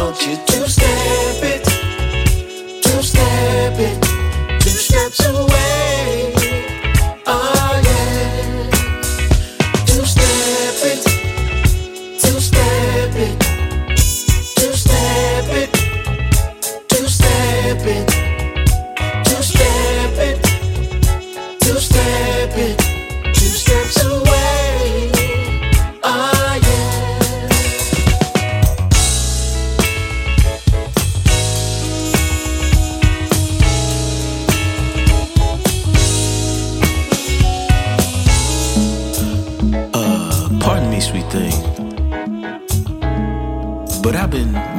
want you to step it, two step it, two steps away. Oh yeah, two step it, two step it, two step it, two step it, two step it, two step it, two steps away. Oh yeah. Pardon me, sweet thing, but I've been